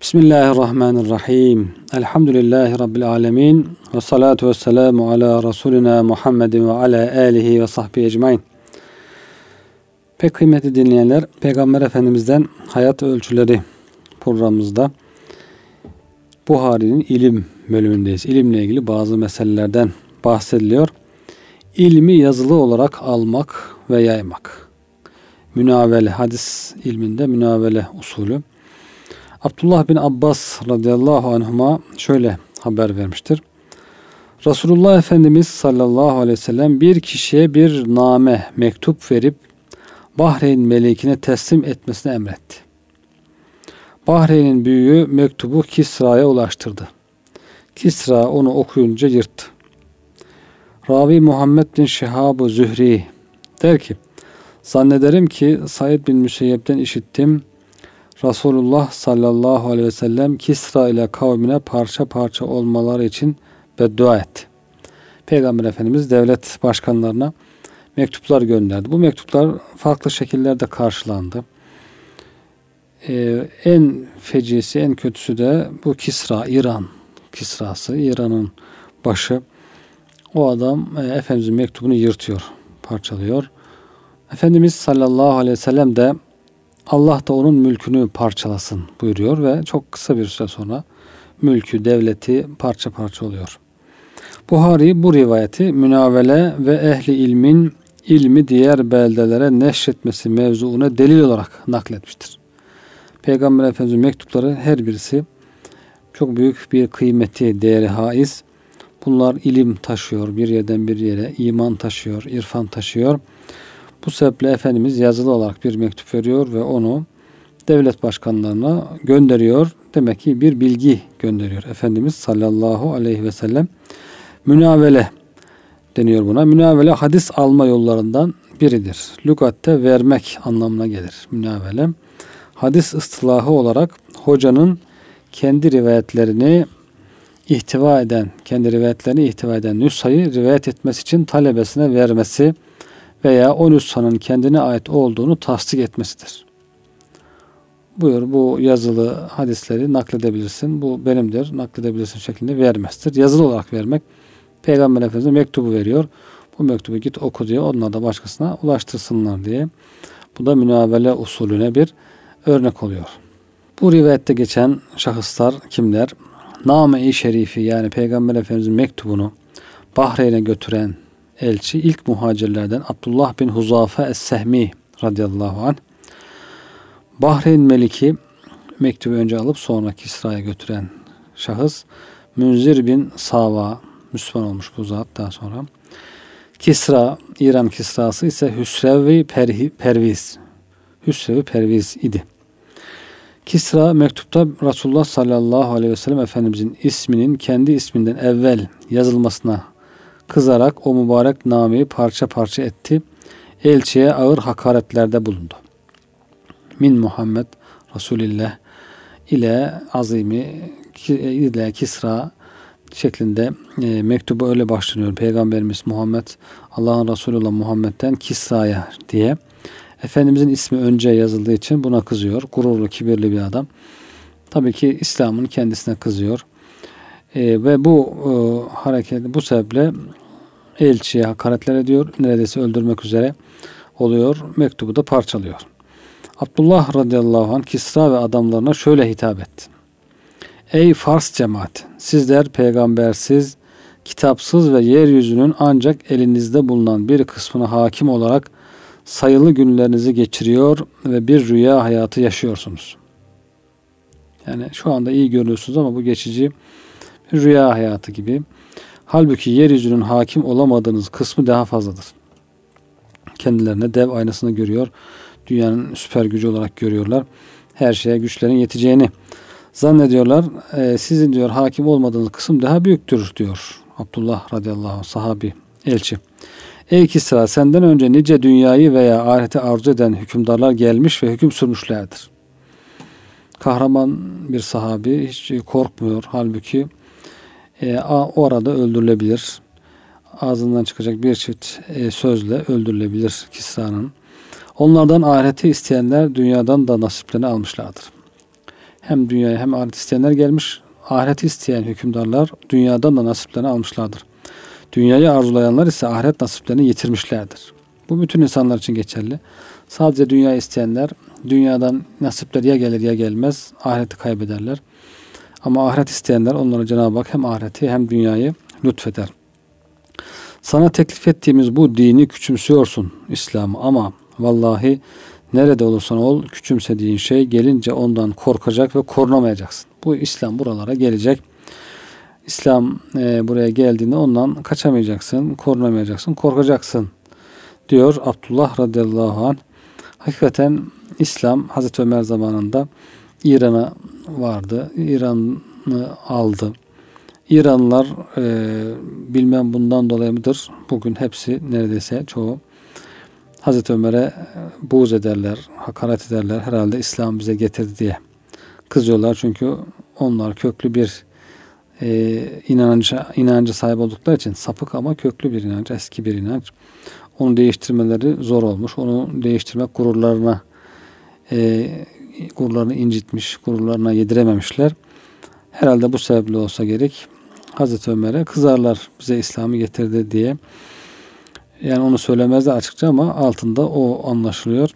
Bismillahirrahmanirrahim. Elhamdülillahi Rabbil alemin. Ve salatu ve selamu ala Resulina Muhammedin ve ala alihi ve sahbihi ecmain. Pek kıymetli dinleyenler, Peygamber Efendimiz'den Hayat Ölçüleri programımızda Buhari'nin ilim bölümündeyiz. İlimle ilgili bazı meselelerden bahsediliyor. İlmi yazılı olarak almak ve yaymak. Münavele, hadis ilminde münavele usulü. Abdullah bin Abbas radıyallahu anhuma şöyle haber vermiştir. Resulullah Efendimiz sallallahu aleyhi ve sellem bir kişiye bir name, mektup verip Bahreyn melikine teslim etmesini emretti. Bahreyn'in büyüğü mektubu Kisra'ya ulaştırdı. Kisra onu okuyunca yırttı. Ravi Muhammed bin Şihab-ı Zühri der ki, zannederim ki Said bin Müseyyep'ten işittim. Resulullah sallallahu aleyhi ve sellem Kisra ile kavmine parça parça olmaları için beddua etti. Peygamber Efendimiz devlet başkanlarına mektuplar gönderdi. Bu mektuplar farklı şekillerde karşılandı. En fecisi, en kötüsü de bu Kisra, İran Kisrası, İran'ın başı. O adam Efendimizin mektubunu yırtıyor, parçalıyor. Efendimiz sallallahu aleyhi ve sellem de Allah da onun mülkünü parçalasın buyuruyor ve çok kısa bir süre sonra mülkü, devleti parça parça oluyor. Buhari bu rivayeti münavele ve ehli ilmin ilmi diğer beldelere neşretmesi mevzuuna delil olarak nakletmiştir. Peygamber Efendimiz'in mektupları her birisi çok büyük bir kıymeti, değeri haiz. Bunlar ilim taşıyor, bir yerden bir yere iman taşıyor, irfan taşıyor. Bu sebeple Efendimiz yazılı olarak bir mektup veriyor ve onu devlet başkanlarına gönderiyor. Demek ki bir bilgi gönderiyor. Efendimiz sallallahu aleyhi ve sellem münavele deniyor buna. Münavele hadis alma yollarından biridir. Lügatte vermek anlamına gelir münavele. Hadis ıstılahı olarak hocanın kendi rivayetlerini ihtiva eden nüshayı rivayet etmesi için talebesine vermesi veya o nüshanın kendine ait olduğunu tasdik etmesidir. Buyur, bu yazılı hadisleri nakledebilirsin, bu benimdir, nakledebilirsin şeklinde vermesidir. Yazılı olarak vermek, Peygamber Efendimiz'e mektubu veriyor. Bu mektubu git oku diyor, onlar da başkasına ulaştırsınlar diye. Bu da münavele usulüne bir örnek oluyor. Bu rivayette geçen şahıslar kimler? Name-i Şerifi, yani Peygamber Efendimiz'in mektubunu Bahreyn'e götüren elçi ilk muhacirlerden Abdullah bin Huzafe Es-Sehmi radıyallahu anh. Bahreyn Meliki mektubu önce alıp sonra Kisra'ya götüren şahıs Münzir bin Sava, Müslüman olmuş bu zat daha sonra. Kisra, İran Kisrası ise Hüsrev-i Perviz idi. Kisra mektupta Resulullah sallallahu aleyhi ve sellem Efendimizin isminin kendi isminden evvel yazılmasına kızarak o mübarek nameyi parça parça etti. Elçiye ağır hakaretlerde bulundu. Min Muhammed Resulillah ile azimi ile Kisra şeklinde mektubu öyle başlanıyor. Peygamberimiz Muhammed, Allah'ın Resulü olan Muhammed'den Kisra'ya diye. Efendimizin ismi önce yazıldığı için buna kızıyor. Gururlu, kibirli bir adam. Tabii ki İslam'ın kendisine kızıyor. Ve bu bu sebeple elçiye hakaretler ediyor. Neredeyse öldürmek üzere oluyor. Mektubu da parçalıyor. Abdullah radıyallahu anh Kisra ve adamlarına şöyle hitap etti. Ey Fars cemaat! Sizler peygambersiz, kitapsız ve yeryüzünün ancak elinizde bulunan bir kısmına hakim olarak sayılı günlerinizi geçiriyor ve bir rüya hayatı yaşıyorsunuz. Yani şu anda iyi görünüyorsunuz ama bu geçici bir rüya hayatı gibi. Halbuki yeryüzünün hakim olamadığınız kısmı daha fazladır. Kendilerine dev aynasını görüyor. Dünyanın süper gücü olarak görüyorlar. Her şeye güçlerin yeteceğini zannediyorlar. Sizin diyor hakim olmadığınız kısım daha büyüktür diyor Abdullah radıyallahu anh, sahabi, elçi. Ey Kisra, senden önce nice dünyayı veya ahireti arzu eden hükümdarlar gelmiş ve hüküm sürmüşlerdir. Kahraman bir sahabi, hiç korkmuyor. Halbuki orada öldürülebilir. Ağzından çıkacak bir çift sözle öldürülebilir Kisra'nın. Onlardan ahireti isteyenler dünyadan da nasiplerini almışlardır. Hem dünyaya hem ahiret isteyenler gelmiş. Ahireti isteyen hükümdarlar dünyadan da nasiplerini almışlardır. Dünyayı arzulayanlar ise ahiret nasiplerini yitirmişlerdir. Bu bütün insanlar için geçerli. Sadece dünya isteyenler dünyadan nasipler ya gelir ya gelmez, ahireti kaybederler. Ama ahiret isteyenler onlara Cenab-ı Hak hem ahireti hem dünyayı lütfeder. Sana teklif ettiğimiz bu dini küçümsüyorsun, İslam'ı, ama vallahi nerede olursan ol küçümsediğin şey gelince ondan korkacak ve korunamayacaksın. Bu İslam buralara gelecek. İslam buraya geldiğinde ondan kaçamayacaksın, korunamayacaksın, korkacaksın diyor Abdullah radıyallahu anh. Hakikaten İslam Hazreti Ömer zamanında İran'a vardı. İran'ı aldı. İranlılar bilmem bundan dolayı mıdır? Bugün hepsi neredeyse çoğu Hazreti Ömer'e buğz ederler, hakaret ederler. Herhalde İslam bize getirdi diye kızıyorlar. Çünkü onlar köklü bir inancı sahip oldukları için, sapık ama köklü bir inanç, eski bir inanç. Onu değiştirmeleri zor olmuş. Onu değiştirmek gururlarını incitmiş, gururlarına yedirememişler. Herhalde bu sebeple olsa gerek Hazreti Ömer'e kızarlar, bize İslam'ı getirdi diye. Yani onu söylemezler açıkça ama altında o anlaşılıyor.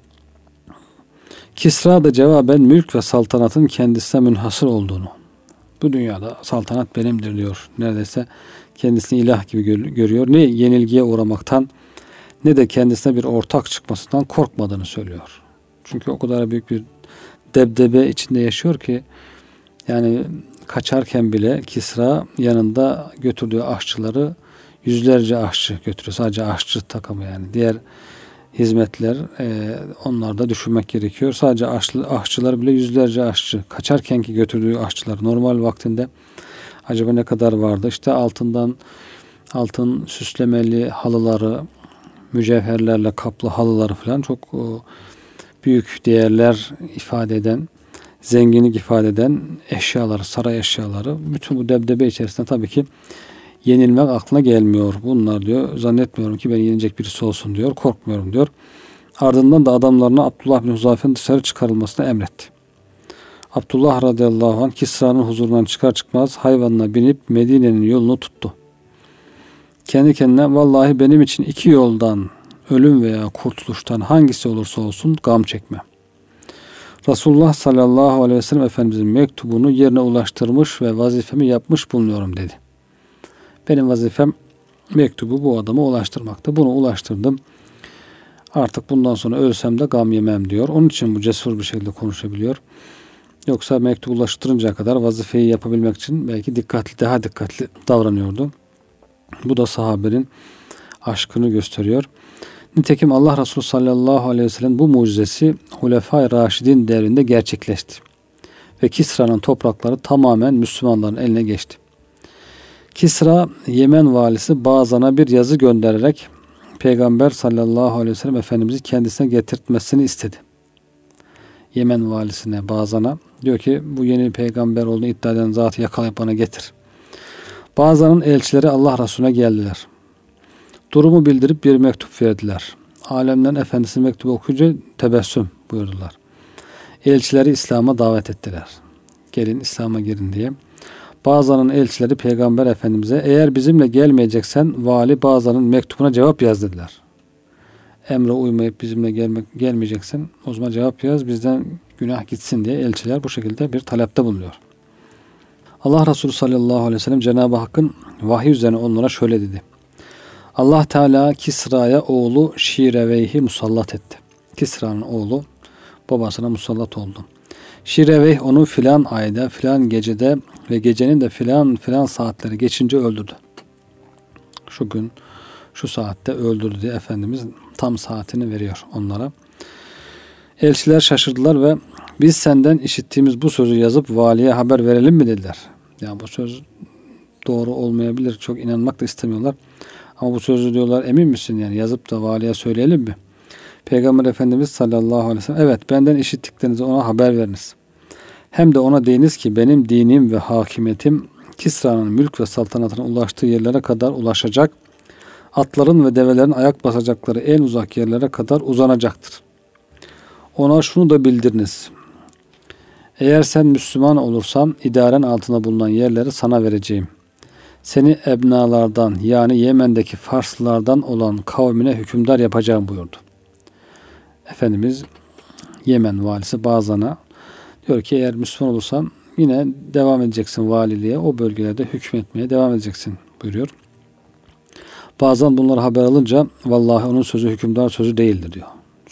Kisra da cevaben mülk ve saltanatın kendisine münhasır olduğunu, bu dünyada saltanat benimdir diyor. Neredeyse kendisini ilah gibi görüyor. Ne yenilgiye uğramaktan ne de kendisine bir ortak çıkmasından korkmadığını söylüyor. Çünkü o kadar büyük bir debdebe içinde yaşıyor ki, yani kaçarken bile Kisra yanında götürdüğü aşçıları, yüzlerce aşçı götürüyor. Sadece aşçı takımı yani. Diğer hizmetler onlar da düşünmek gerekiyor. Sadece aşçılar bile yüzlerce aşçı. Kaçarkenki götürdüğü aşçılar normal vaktinde acaba ne kadar vardı? İşte altın süslemeli halıları, mücevherlerle kaplı halıları falan çok büyük değerler ifade eden, zenginlik ifade eden eşyaları, saray eşyaları. Bütün bu debdebe içerisinde tabii ki yenilmek aklına gelmiyor. Bunlar diyor, zannetmiyorum ki beni yenecek birisi olsun diyor, korkmuyorum diyor. Ardından da adamlarına Abdullah bin Huzafe'nin dışarı çıkarılmasını emretti. Abdullah radıyallahu anh Kisra'nın huzurundan çıkar çıkmaz hayvanına binip Medine'nin yolunu tuttu. Kendi kendine vallahi benim için iki yoldan, ölüm veya kurtuluştan hangisi olursa olsun gam çekme. Resulullah sallallahu aleyhi ve sellem Efendimizin mektubunu yerine ulaştırmış ve vazifemi yapmış bulunuyorum dedi. Benim vazifem mektubu bu adama ulaştırmakta. Bunu ulaştırdım. Artık bundan sonra ölsem de gam yemem diyor. Onun için bu cesur bir şekilde konuşabiliyor. Yoksa mektubu ulaştırıncaya kadar vazifeyi yapabilmek için belki daha dikkatli davranıyordu. Bu da sahabenin aşkını gösteriyor. Nitekim Allah Resulü sallallahu aleyhi ve sellem bu mucizesi Hulefai Raşidin devrinde gerçekleşti. Ve Kisra'nın toprakları tamamen Müslümanların eline geçti. Kisra, Yemen valisi Bazan'a bir yazı göndererek Peygamber sallallahu aleyhi ve sellem Efendimiz'i kendisine getirtmesini istedi. Yemen valisine, Bazan'a diyor ki bu yeni peygamber olduğunu iddia eden zatı yakalayıp bana getir. Bazan'ın elçileri Allah Resulüne geldiler. Durumu bildirip bir mektup verdiler. Alemlerin Efendisi mektubu okuyunca tebessüm buyurdular. Elçileri İslam'a davet ettiler. Gelin İslam'a girin diye. Bazanın elçileri Peygamber Efendimiz'e eğer bizimle gelmeyeceksen vali Bazan'ın mektubuna cevap yaz dediler. Emre uymayıp bizimle gelmeyeceksen o zaman cevap yaz, bizden günah gitsin diye elçiler bu şekilde bir talepte bulunuyor. Allah Resulü sallallahu aleyhi ve sellem Cenab-ı Hakk'ın vahiy üzerine onlara şöyle dedi. Allah Teala Kisra'ya oğlu Şireveyh'i musallat etti. Kisra'nın oğlu babasına musallat oldu. Şireveyh onu filan ayda, filan gecede ve gecenin de filan saatleri geçince öldürdü. Şu gün, şu saatte öldürdü diye Efendimiz tam saatini veriyor onlara. Elçiler şaşırdılar ve biz senden işittiğimiz bu sözü yazıp valiye haber verelim mi dediler. Yani bu söz doğru olmayabilir. Çok inanmak da istemiyorlar. Ama bu sözü diyorlar emin misin yani yazıp da valiye söyleyelim mi? Peygamber Efendimiz sallallahu aleyhi ve sellem evet benden işittiklerinizi ona haber veriniz. Hem de ona deyiniz ki benim dinim ve hakimiyetim Kisra'nın mülk ve saltanatına ulaştığı yerlere kadar ulaşacak. Atların ve develerin ayak basacakları en uzak yerlere kadar uzanacaktır. Ona şunu da bildiriniz. Eğer sen Müslüman olursan idaren altında bulunan yerleri sana vereceğim. Seni ebnalardan yani Yemen'deki Farslılardan olan kavmine hükümdar yapacağım buyurdu. Efendimiz Yemen valisi Bazan'a diyor ki eğer Müslüman olursan yine devam edeceksin valiliğe, o bölgelerde hükmetmeye devam edeceksin buyuruyor. Bazan bunları haber alınca vallahi onun sözü hükümdar sözü değildir diyor.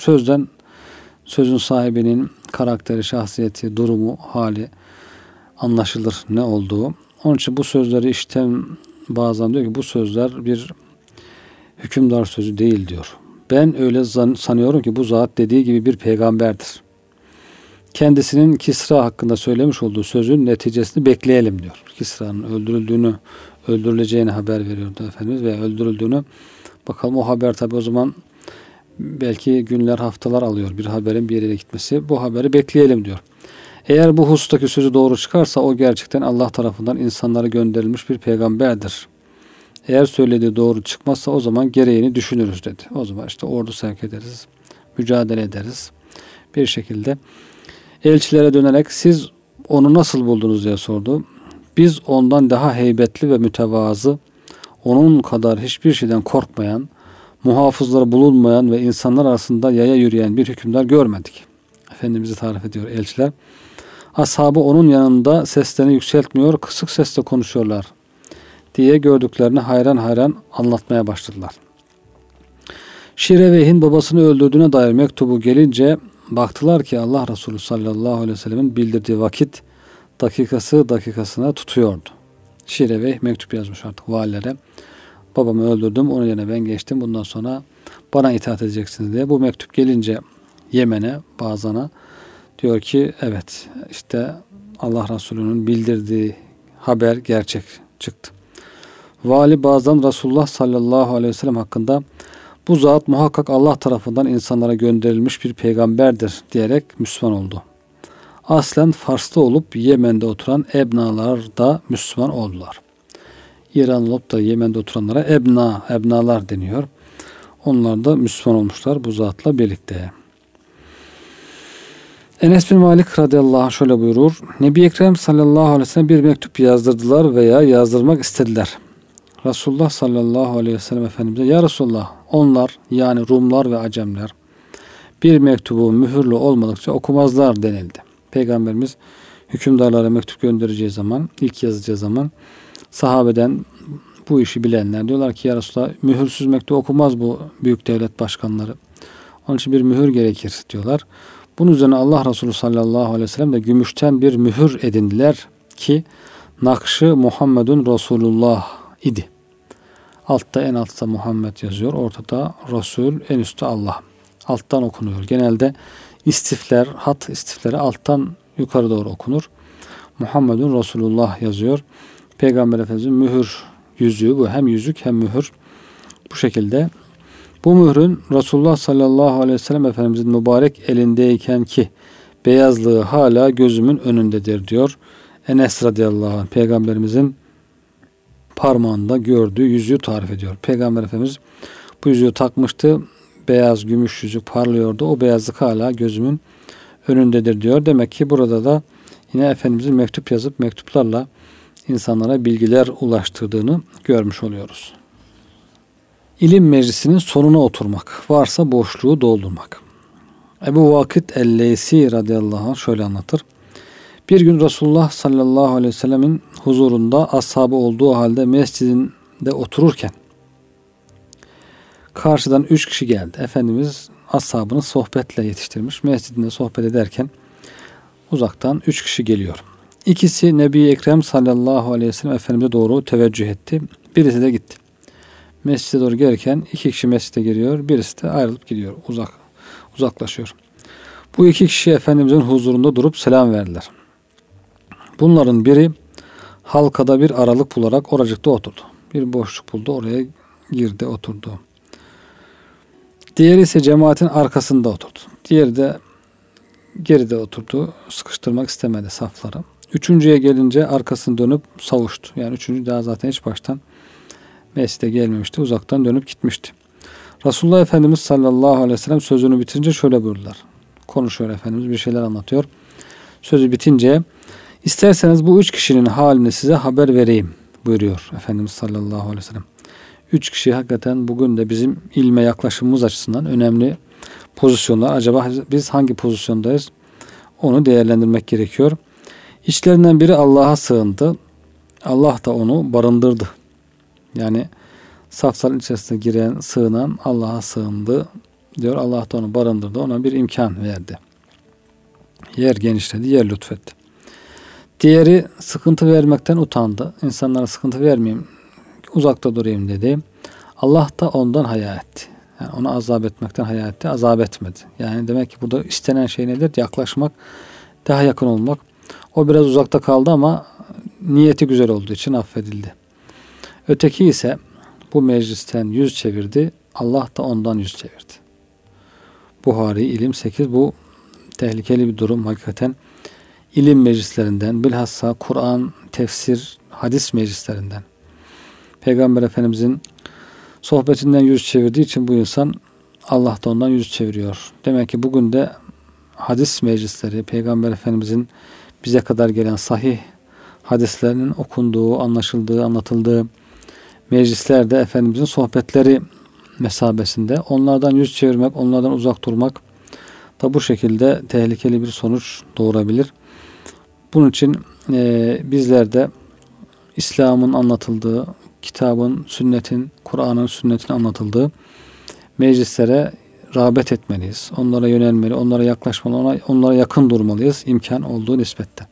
Sözün sahibinin karakteri, şahsiyeti, durumu, hali anlaşılır ne olduğu. Onun için bu sözleri işiten Bazan diyor ki bu sözler bir hükümdar sözü değil diyor. Ben öyle sanıyorum ki bu zat dediği gibi bir peygamberdir. Kendisinin Kisra hakkında söylemiş olduğu sözün neticesini bekleyelim diyor. Kisra'nın öldürüleceğini haber veriyordu Efendimiz ve öldürüldüğünü, bakalım o haber tabi o zaman belki günler, haftalar alıyor bir haberin bir yere gitmesi. Bu haberi bekleyelim diyor. Eğer bu husustaki sözü doğru çıkarsa o gerçekten Allah tarafından insanlara gönderilmiş bir peygamberdir. Eğer söylediği doğru çıkmazsa o zaman gereğini düşünürüz dedi. O zaman işte ordu sevk ederiz, mücadele ederiz bir şekilde. Elçilere dönerek siz onu nasıl buldunuz diye sordu. Biz ondan daha heybetli ve mütevazı, onun kadar hiçbir şeyden korkmayan, muhafızları bulunmayan ve insanlar arasında yaya yürüyen bir hükümdar görmedik. Efendimiz'i tarif ediyor elçiler. Ashabı onun yanında seslerini yükseltmiyor, kısık sesle konuşuyorlar diye gördüklerini hayran hayran anlatmaya başladılar. Şireveyh'in babasını öldürdüğüne dair mektubu gelince baktılar ki Allah Resulü sallallahu aleyhi ve sellemin bildirdiği vakit dakikasına tutuyordu. Şireveyh mektup yazmış artık valilere. Babamı öldürdüm, onun yerine ben geçtim. Bundan sonra bana itaat edeceksiniz diye. Bu mektup gelince Yemen'e, Bazan'a diyor ki evet işte Allah Resulü'nün bildirdiği haber gerçek çıktı. Vali Bazan Resulullah sallallahu aleyhi ve sellem hakkında bu zat muhakkak Allah tarafından insanlara gönderilmiş bir peygamberdir diyerek Müslüman oldu. Aslen Fars'ta olup Yemen'de oturan ebnalar da Müslüman oldular. İran olup da Yemen'de oturanlara ebnalar deniyor. Onlar da Müslüman olmuşlar bu zatla birlikte. Enes bin Malik radıyallahu anh şöyle buyurur. Nebi Ekrem sallallahu aleyhi ve sellem bir mektup yazdırdılar veya yazdırmak istediler. Resulullah sallallahu aleyhi ve sellem Efendimiz'e ya Resulullah onlar yani Rumlar ve Acemler bir mektubu mühürlü olmadıkça okumazlar denildi. Peygamberimiz hükümdarlara mektup göndereceği zaman, ilk yazacağı zaman sahabeden bu işi bilenler diyorlar ki ya Resulullah mühürsüz mektup okumaz bu büyük devlet başkanları. Onun için bir mühür gerekir diyorlar. Bunun üzerine Allah Resulü sallallahu aleyhi ve sellem de gümüşten bir mühür edindiler ki nakşı Muhammedun Resulullah idi. En altta Muhammed yazıyor. Ortada Resul, en üstte Allah. Alttan okunuyor. Genelde hat istifleri alttan yukarı doğru okunur. Muhammedun Resulullah yazıyor. Peygamber Efendimiz'in mühür yüzüğü bu. Hem yüzük hem mühür. Bu şekilde. Bu mührün Resulullah sallallahu aleyhi ve sellem Efendimiz'in mübarek elindeyken ki beyazlığı hala gözümün önündedir diyor. Enes radıyallahu anh Peygamberimizin parmağında gördüğü yüzüğü tarif ediyor. Peygamber Efendimiz bu yüzüğü takmıştı. Beyaz gümüş yüzük parlıyordu. O beyazlık hala gözümün önündedir diyor. Demek ki burada da yine Efendimizin mektup yazıp mektuplarla insanlara bilgiler ulaştırdığını görmüş oluyoruz. İlim meclisinin sonuna oturmak, varsa boşluğu doldurmak. Ebu Vakit el-Leysi radıyallahu anh şöyle anlatır. Bir gün Resulullah sallallahu aleyhi ve sellemin huzurunda ashabı olduğu halde mescidinde otururken karşıdan 3 kişi geldi. Efendimiz ashabını sohbetle yetiştirmiş. Mescidinde sohbet ederken uzaktan 3 kişi geliyor. İkisi Nebi Ekrem sallallahu aleyhi ve sellem Efendimiz'e doğru teveccüh etti. Birisi de gitti. Mescide doğru gelirken 2 kişi mescide giriyor. Birisi de ayrılıp gidiyor. Uzaklaşıyor. Bu 2 kişi Efendimiz'in huzurunda durup selam verdiler. Bunların biri halkada bir aralık bularak oracıkta oturdu. Bir boşluk buldu. Oraya girdi, oturdu. Diğeri ise cemaatin arkasında oturdu. Diğeri de geride oturdu. Sıkıştırmak istemedi safları. Üçüncüye gelince arkasını dönüp savuştu. Yani üçüncü daha zaten hiç baştan mescide gelmemişti. Uzaktan dönüp gitmişti. Resulullah Efendimiz sallallahu aleyhi ve sellem sözünü bitirince şöyle buyurdular. Konuşuyor Efendimiz, bir şeyler anlatıyor. Sözü bitince isterseniz bu 3 kişinin halini size haber vereyim buyuruyor Efendimiz sallallahu aleyhi ve sellem. 3 kişi hakikaten bugün de bizim ilme yaklaşımımız açısından önemli pozisyonlar. Acaba biz hangi pozisyondayız? Onu değerlendirmek gerekiyor. İçlerinden biri Allah'a sığındı. Allah da onu barındırdı. Yani safların içerisine giren, sığınan Allah'a sığındı diyor. Allah da onu barındırdı. Ona bir imkan verdi. Yer genişledi, yer lütfetti. Diğeri sıkıntı vermekten utandı. İnsanlara sıkıntı vermeyeyim, uzakta durayım dedi. Allah da ondan haya etti. Yani onu azap etmekten haya etti, azap etmedi. Yani demek ki burada istenen şey nedir? Yaklaşmak, daha yakın olmak. O biraz uzakta kaldı ama niyeti güzel olduğu için affedildi. Öteki ise bu meclisten yüz çevirdi. Allah da ondan yüz çevirdi. Buhari İlim 8. Bu tehlikeli bir durum hakikaten. İlim meclislerinden, bilhassa Kur'an, tefsir, hadis meclislerinden. Peygamber Efendimizin sohbetinden yüz çevirdiği için bu insan Allah da ondan yüz çeviriyor. Demek ki bugün de hadis meclisleri, Peygamber Efendimizin bize kadar gelen sahih hadislerinin okunduğu, anlaşıldığı, anlatıldığı meclislerde Efendimizin sohbetleri mesabesinde onlardan yüz çevirmek, onlardan uzak durmak da bu şekilde tehlikeli bir sonuç doğurabilir. Bunun için bizler de İslam'ın anlatıldığı, kitabın, sünnetin, Kur'an'ın, sünnetin anlatıldığı meclislere rağbet etmeliyiz. Onlara yönelmeli, onlara yaklaşmalı, onlara yakın durmalıyız imkan olduğu nispette.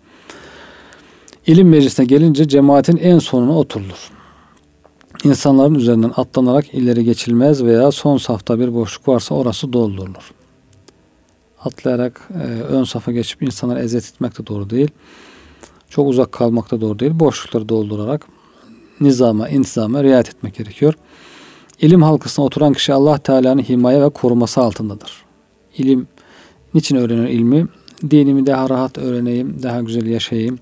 İlim meclisine gelince cemaatin en sonuna oturulur. İnsanların üzerinden atlanarak ileri geçilmez veya son safta bir boşluk varsa orası doldurulur. Atlayarak ön safa geçip insanları eziyet etmek de doğru değil. Çok uzak kalmak da doğru değil. Boşlukları doldurarak nizama, intizama riayet etmek gerekiyor. İlim halkasına oturan kişi Allah Teala'nın himaye ve koruması altındadır. İlim, niçin öğreniyor ilmi? Dinimi daha rahat öğreneyim, daha güzel yaşayayım.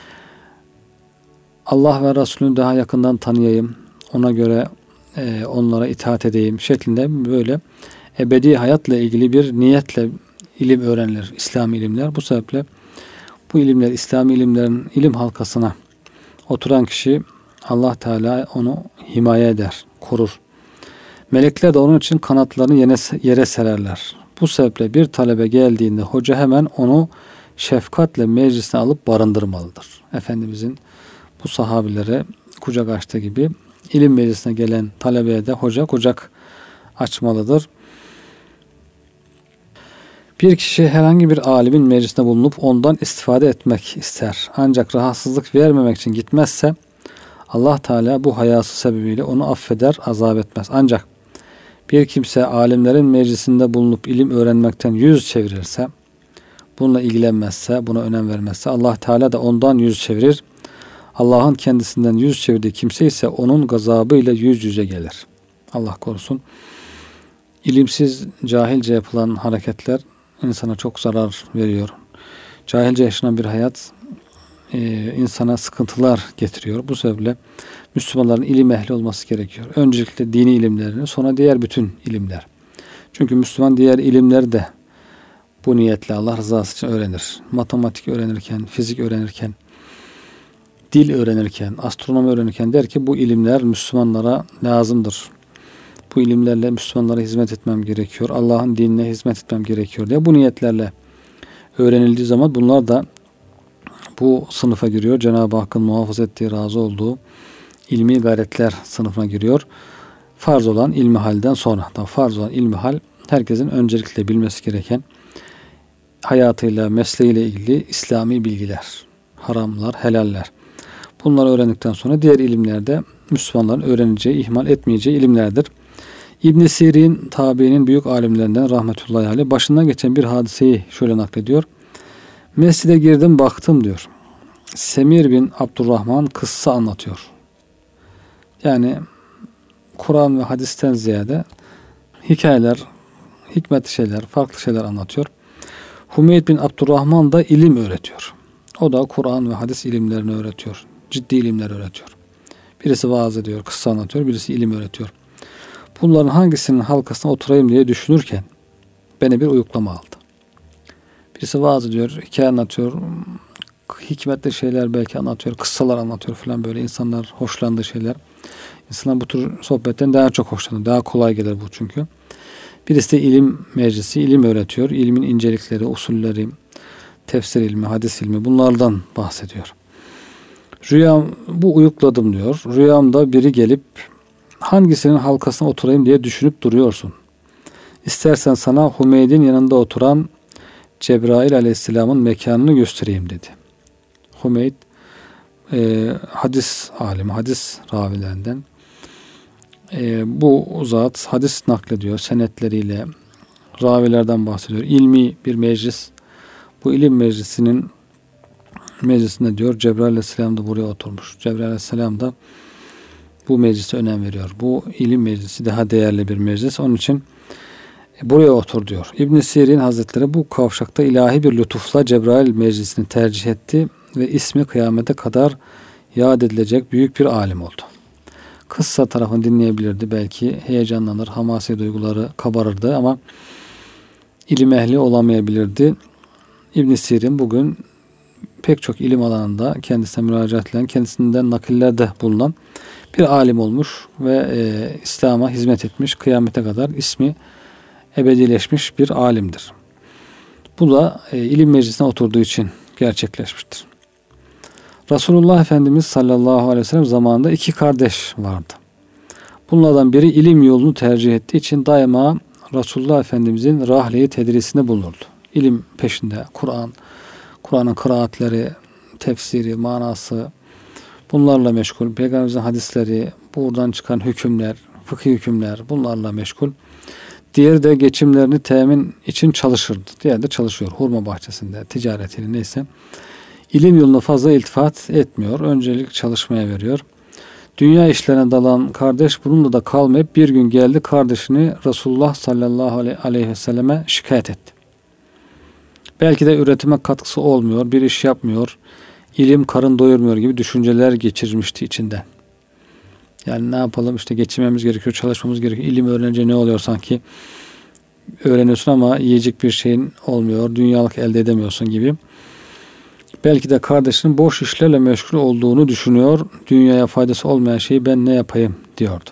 Allah ve Resulünü daha yakından tanıyayım. Ona göre onlara itaat edeyim şeklinde böyle ebedi hayatla ilgili bir niyetle ilim öğrenilir. İslami ilimler. Bu sebeple bu ilimler, İslami ilimlerin ilim halkasına oturan kişi Allah Teala onu himaye eder, korur. Melekler de onun için kanatlarını yere sererler. Bu sebeple bir talebe geldiğinde hoca hemen onu şefkatle meclisine alıp barındırmalıdır. Efendimizin bu sahabilere kucak açtığı gibi ilim meclisine gelen talebeye de hoca kucak açmalıdır. Bir kişi herhangi bir alimin meclisine bulunup ondan istifade etmek ister. Ancak rahatsızlık vermemek için gitmezse Allah Teala bu hayası sebebiyle onu affeder, azap etmez. Ancak bir kimse alimlerin meclisinde bulunup ilim öğrenmekten yüz çevirirse, bununla ilgilenmezse, buna önem vermezse Allah Teala da ondan yüz çevirir. Allah'ın kendisinden yüz çevirdiği kimse ise onun gazabıyla yüz yüze gelir. Allah korusun. İlimsiz, cahilce yapılan hareketler insana çok zarar veriyor. Cahilce yaşanan bir hayat insana sıkıntılar getiriyor. Bu sebeple Müslümanların ilim ehli olması gerekiyor. Öncelikle dini ilimlerini, sonra diğer bütün ilimler. Çünkü Müslüman diğer ilimleri de bu niyetle Allah rızası için öğrenir. Matematik öğrenirken, fizik öğrenirken, dil öğrenirken, astronomi öğrenirken der ki bu ilimler Müslümanlara lazımdır. Bu ilimlerle Müslümanlara hizmet etmem gerekiyor. Allah'ın dinine hizmet etmem gerekiyor diye bu niyetlerle öğrenildiği zaman bunlar da bu sınıfa giriyor. Cenab-ı Hakk'ın muhafaza ettiği, razı olduğu ilmi gayretler sınıfına giriyor. Farz olan ilmihalden sonra. Farz olan ilmihal herkesin öncelikle bilmesi gereken hayatıyla, mesleğiyle ilgili İslami bilgiler, haramlar, helaller. Bunları öğrendikten sonra diğer ilimlerde Müslümanların öğreneceği, ihmal etmeyeceği ilimlerdir. İbn Sirin tabiinin büyük alimlerinden rahmetullahi aleyh başından geçen bir hadiseyi şöyle naklediyor. Mescide girdim baktım diyor. Semir bin Abdurrahman kıssa anlatıyor. Yani Kur'an ve hadisten ziyade hikayeler, hikmetli şeyler, farklı şeyler anlatıyor. Hümeyd bin Abdurrahman da ilim öğretiyor. O da Kur'an ve hadis ilimlerini öğretiyor. Ciddi ilimler öğretiyor. Birisi vaaz ediyor, kıssa anlatıyor, birisi ilim öğretiyor. Bunların hangisinin halkasına oturayım diye düşünürken beni bir uyuklama aldı. Birisi vaaz ediyor, hikaye anlatıyor, hikmetli şeyler belki anlatıyor, kıssalar anlatıyor falan, böyle insanlar hoşlandığı şeyler. İnsanlar bu tür sohbetten daha çok hoşlanır. Daha kolay gelir bu çünkü. Birisi de ilim meclisi, ilim öğretiyor. İlmin incelikleri, usulleri, tefsir ilmi, hadis ilmi, bunlardan bahsediyor. Bu uyukladım diyor. Rüyamda biri gelip hangisinin halkasına oturayım diye düşünüp duruyorsun. İstersen sana Hümeyd'in yanında oturan Cebrail aleyhisselamın mekanını göstereyim dedi. Hümeyd hadis alimi, hadis ravilerinden. Bu zat hadis naklediyor senetleriyle, ravilerden bahsediyor. İlmi bir meclis. Bu ilim meclisinde diyor Cebrail aleyhisselam da buraya oturmuş. Cebrail aleyhisselam da bu meclise önem veriyor. Bu ilim meclisi daha değerli bir meclis. Onun için buraya otur diyor. İbn-i Sirin Hazretleri bu kavşakta ilahi bir lütufla Cebrail meclisini tercih etti ve ismi kıyamete kadar yad edilecek büyük bir alim oldu. Kıssa tarafını dinleyebilirdi. Belki heyecanlanır, hamasi duyguları kabarırdı ama ilim ehli olamayabilirdi. İbn-i Sirin bugün pek çok ilim alanında kendisine müracaat edilen, kendisinden nakillerde bulunan bir alim olmuş ve İslam'a hizmet etmiş. Kıyamete kadar ismi ebedileşmiş bir alimdir. Bu da ilim meclisine oturduğu için gerçekleşmiştir. Resulullah Efendimiz sallallahu aleyhi ve sellem zamanında 2 kardeş vardı. Bunlardan biri ilim yolunu tercih ettiği için daima Resulullah Efendimizin rahle-i tedrisinde bulunurdu. İlim peşinde, Kur'an'ın kıraatleri, tefsiri, manası, bunlarla meşgul. Peygamberimizin hadisleri, buradan çıkan hükümler, fıkhi hükümler, bunlarla meşgul. Diğeri de geçimlerini temin için çalışırdı. Diğeri de çalışıyor. Hurma bahçesinde, ticaretiyle neyse. İlim yoluna fazla iltifat etmiyor. Öncelik çalışmaya veriyor. Dünya işlerine dalan kardeş bununla da kalmayıp bir gün geldi, kardeşini Resulullah sallallahu aleyhi ve selleme şikayet etti. Belki de üretime katkısı olmuyor, bir iş yapmıyor, ilim karın doyurmuyor gibi düşünceler geçirmişti içinden. Yani ne yapalım, işte geçinmemiz gerekiyor, çalışmamız gerekiyor. İlim öğrenince ne oluyor sanki? Öğreniyorsun ama yiyecek bir şeyin olmuyor, dünyalık elde edemiyorsun gibi. Belki de kardeşinin boş işlerle meşgul olduğunu düşünüyor. Dünyaya faydası olmayan şeyi ben ne yapayım diyordu.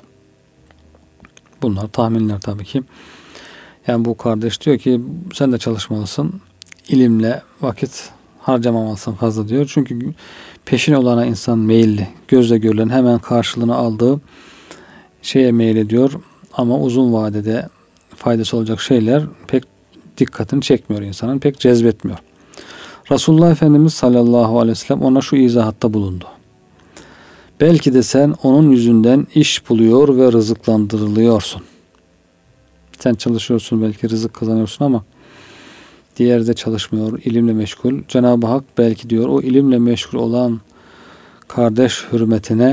Bunlar tahminler tabii ki. Yani bu kardeş diyor ki sen de çalışmalısın. İlimle vakit harcamamalısın fazla diyor. Çünkü peşine olana insan meyilli. Gözle görülen hemen karşılığını aldığı şeye meyil ediyor. Ama uzun vadede faydası olacak şeyler pek dikkatini çekmiyor insanın. Pek cezbetmiyor. Resulullah Efendimiz sallallahu aleyhi ve sellem ona şu izahatta bulundu. Belki de sen onun yüzünden iş buluyor ve rızıklandırılıyorsun. Sen çalışıyorsun, belki rızık kazanıyorsun ama diğeri de çalışmıyor, ilimle meşgul. Cenab-ı Hak belki diyor o ilimle meşgul olan kardeş hürmetine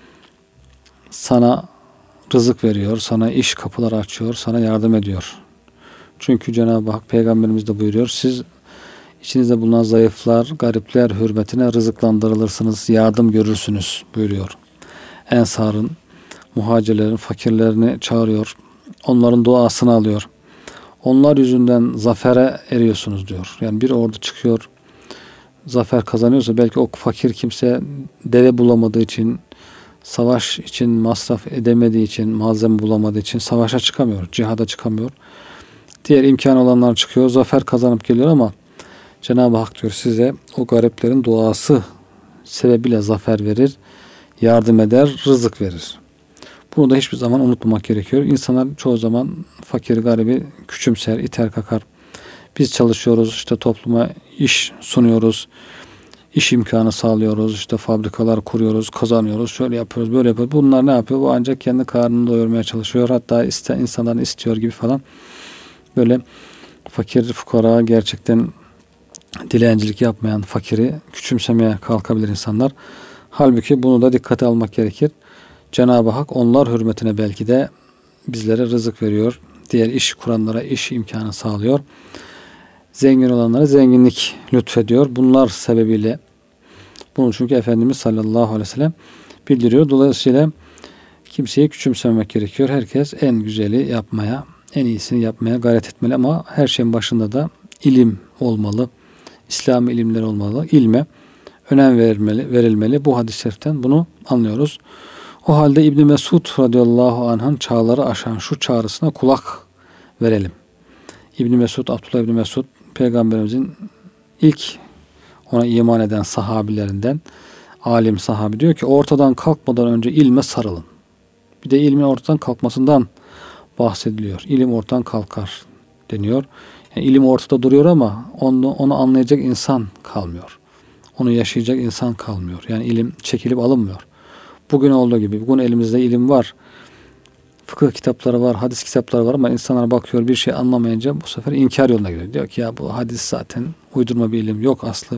sana rızık veriyor, sana iş kapıları açıyor, sana yardım ediyor. Çünkü Cenab-ı Hak Peygamberimiz de buyuruyor, siz İçinizde bulunan zayıflar, garipler hürmetine rızıklandırılırsınız, yardım görürsünüz buyuruyor. Ensar'ın, muhacirlerin, fakirlerini çağırıyor. Onların duasını alıyor. Onlar yüzünden zafere eriyorsunuz diyor. Yani bir ordu çıkıyor, zafer kazanıyorsa belki o fakir kimse deve bulamadığı için, savaş için masraf edemediği için, malzeme bulamadığı için savaşa çıkamıyor, cihada çıkamıyor. Diğer imkan olanlar çıkıyor, zafer kazanıp geliyor ama Cenab-ı Hak diyor size o gariplerin duası sebebiyle zafer verir, yardım eder, rızık verir. Bunu da hiçbir zaman unutmamak gerekiyor. İnsanlar çoğu zaman fakir, garibi küçümser, iter kakar. Biz çalışıyoruz, işte topluma iş sunuyoruz, iş imkanı sağlıyoruz, işte fabrikalar kuruyoruz, kazanıyoruz, şöyle yapıyoruz, böyle yapıyoruz. Bunlar ne yapıyor? Bu ancak kendi karnını doyurmaya çalışıyor. Hatta insanların istiyor gibi falan. Böyle fakir, fukara, gerçekten dilencilik yapmayan fakiri küçümsemeye kalkabilir insanlar. Halbuki bunu da dikkate almak gerekir. Cenab-ı Hak onlar hürmetine belki de bizlere rızık veriyor. Diğer iş kuranlara iş imkanı sağlıyor. Zengin olanlara zenginlik lütfediyor. Bunlar sebebiyle bunu çünkü Efendimiz sallallahu aleyhi ve sellem bildiriyor. Dolayısıyla kimseyi küçümsememek gerekiyor. Herkes en güzeli yapmaya, en iyisini yapmaya gayret etmeli ama her şeyin başında da ilim olmalı. İslami ilimler olmalı. İlme önem verilmeli. Bu hadis-i şeriften bunu anlıyoruz. O halde İbn Mesud radıyallahu anh'ın çağları aşan şu çağrısına kulak verelim. İbn Mesud, Abdullah İbn Mesud Peygamberimizin ilk ona iman eden sahabilerinden, alim sahabi, diyor ki ortadan kalkmadan önce ilme sarılın. Bir de ilmin ortadan kalkmasından bahsediliyor. İlim ortadan kalkar deniyor. Yani ilim ortada duruyor ama onu anlayacak insan kalmıyor. Onu yaşayacak insan kalmıyor. Yani ilim çekilip alınmıyor. Bugün olduğu gibi. Bugün elimizde ilim var. Fıkıh kitapları var, hadis kitapları var ama insanlar bakıyor bir şey anlamayınca bu sefer inkar yoluna gidiyor. Diyor ki ya bu hadis zaten uydurma bir ilim. Yok aslı.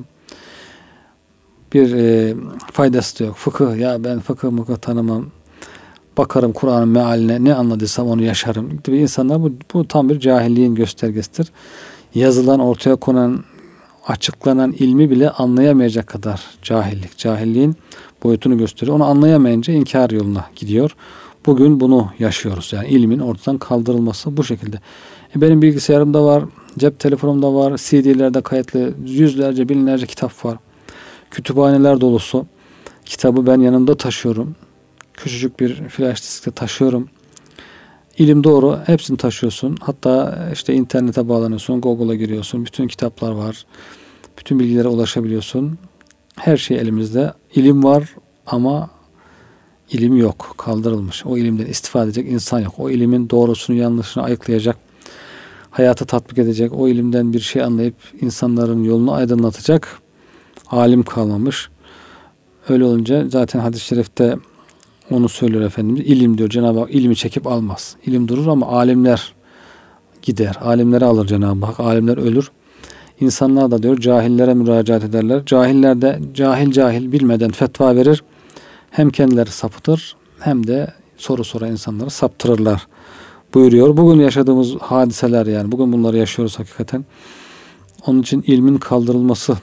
Bir faydası da yok. Fıkıh, ya ben fıkıh tanımam. Bakarım Kur'an'ın mealine, ne anladıysam onu yaşarım gibi insanlar, bu tam bir cahilliğin göstergesidir. Yazılan, ortaya konan, açıklanan ilmi bile anlayamayacak kadar cahillik. Cahilliğin boyutunu gösteriyor. Onu anlayamayınca inkar yoluna gidiyor. Bugün bunu yaşıyoruz. Yani ilmin ortadan kaldırılması bu şekilde. Benim bilgisayarımda var, cep telefonumda var, CD'lerde kayıtlı yüzlerce, binlerce kitap var. Kütüphaneler dolusu. Kitabı ben yanımda taşıyorum. Küçücük bir flash diskte taşıyorum. İlim doğru. Hepsini taşıyorsun. Hatta işte internete bağlanıyorsun. Google'a giriyorsun. Bütün kitaplar var. Bütün bilgilere ulaşabiliyorsun. Her şey elimizde. İlim var ama ilim yok. Kaldırılmış. O ilimden istifade edecek insan yok. O ilimin doğrusunu, yanlışını ayıklayacak, hayata tatbik edecek, o ilimden bir şey anlayıp insanların yolunu aydınlatacak alim kalmamış. Öyle olunca zaten hadis-i şerifte onu söylüyor Efendimiz. İlim diyor, Cenab-ı Hak ilmi çekip almaz. İlim durur ama alimler gider. Alimleri alır Cenab-ı Hak. Alimler ölür. İnsanlar da diyor cahillere müracaat ederler. Cahiller de cahil bilmeden fetva verir. Hem kendileri sapıtır hem de soru soran insanları saptırırlar buyuruyor. Bugün yaşadığımız hadiseler, yani bugün bunları yaşıyoruz hakikaten. Onun için ilmin kaldırılması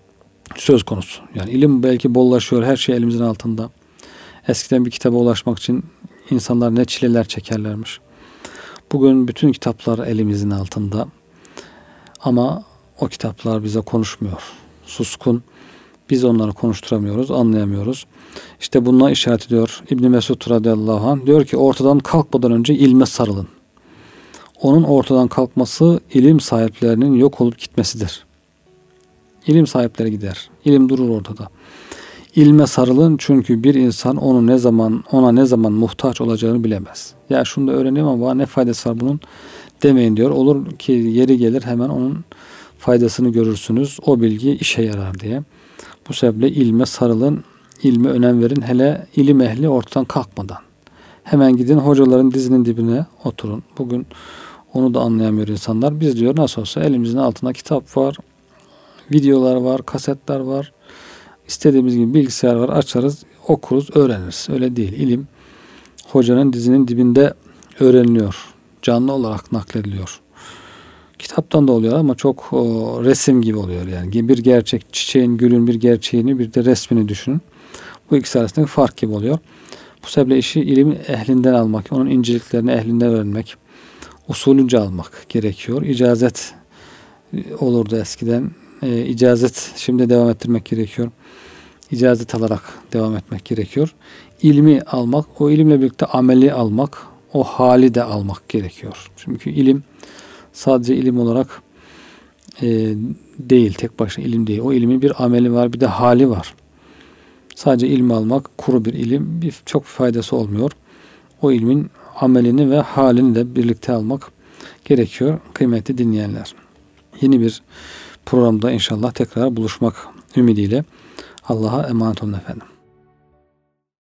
söz konusu. Yani ilim belki bollaşıyor. Her şey elimizin altında. Eskiden bir kitaba ulaşmak için insanlar ne çileler çekerlermiş. Bugün bütün kitaplar elimizin altında. Ama o kitaplar bize konuşmuyor. Suskun. Biz onları konuşturamıyoruz, anlayamıyoruz. İşte bununla işaret ediyor İbn Mesud radıyallahu anh. Diyor ki ortadan kalkmadan önce ilme sarılın. Onun ortadan kalkması ilim sahiplerinin yok olup gitmesidir. İlim sahipleri gider. İlim durur ortada. İlme sarılın çünkü bir insan ona ne zaman muhtaç olacağını bilemez. Ya şunu da öğreneyim ama ne faydası var bunun demeyin diyor. Olur ki yeri gelir hemen onun faydasını görürsünüz. O bilgi işe yarar diye. Bu sebeple ilme sarılın, ilme önem verin. Hele ilim ehli ortadan kalkmadan. Hemen gidin hocaların dizinin dibine oturun. Bugün onu da anlayamıyor insanlar. Biz diyor nasıl olsa elimizin altında kitap var, videolar var, kasetler var. İstediğimiz gibi bilgisayar var. Açarız, okuruz, öğreniriz. Öyle değil. İlim hocanın dizinin dibinde öğreniliyor. Canlı olarak naklediliyor. Kitaptan da oluyor ama çok resim gibi oluyor yani. Bir gerçek, çiçeğin, gülün bir gerçeğini, bir de resmini düşünün. Bu ikisi arasındaki fark gibi oluyor. Bu sebeple işi ilim ehlinden almak, onun inceliklerini ehlinden öğrenmek, usulünce almak gerekiyor. İcazet olurdu eskiden. İcazet şimdi devam ettirmek gerekiyor. İcazet alarak devam etmek gerekiyor. İlmi almak, o ilimle birlikte ameli almak, o hali de almak gerekiyor. Çünkü ilim sadece ilim olarak değil, tek başına ilim değil. O ilmin bir ameli var, bir de hali var. Sadece ilmi almak, kuru bir ilim, çok faydası olmuyor. O ilmin amelini ve halini de birlikte almak gerekiyor kıymetli dinleyenler. Yeni bir programda inşallah tekrar buluşmak ümidiyle Allah'a emanet olun efendim.